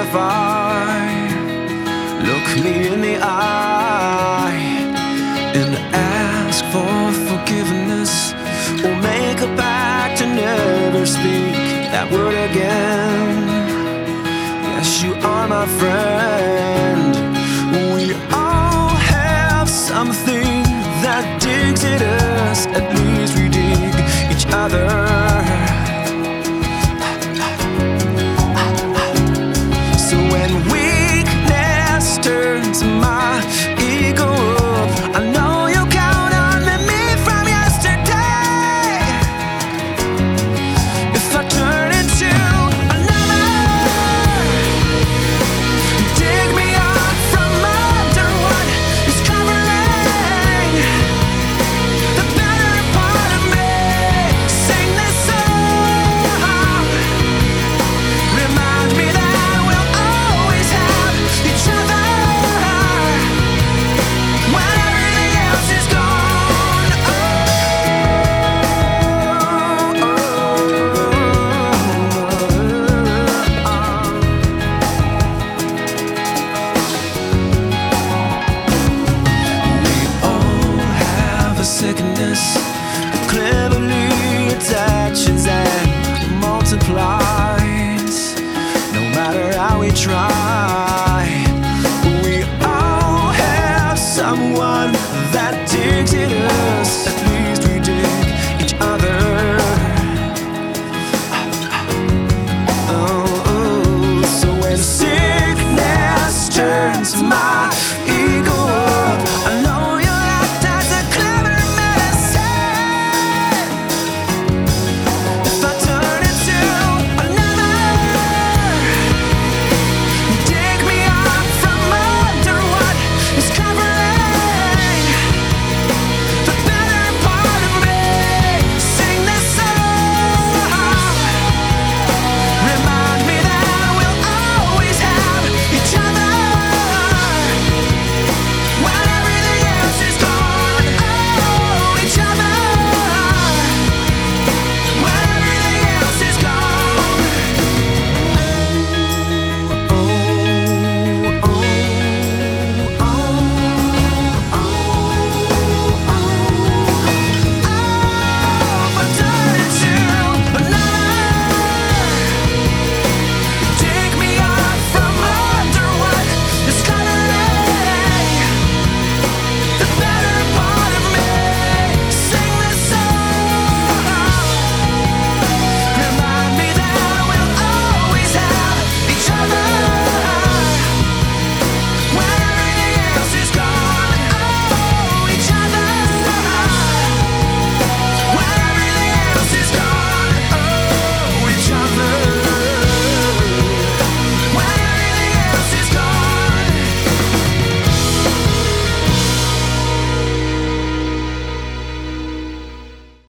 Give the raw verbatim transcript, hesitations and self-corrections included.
if I look me in the eye and ask for forgiveness, or make a pact to never speak that word again? Yes, you are my friend. We all have something that digs at us. At least we dig each other. So when weakness turns my ego up, I know you count on me from yesterday. If I turn into another, dig me up from under what is covering the better part of me. Sing this song, remind me that we'll always have each other when everything else is gone. Oh, oh, oh. We all have a sickness that cleverly attaches and multiplies. No matter how we try,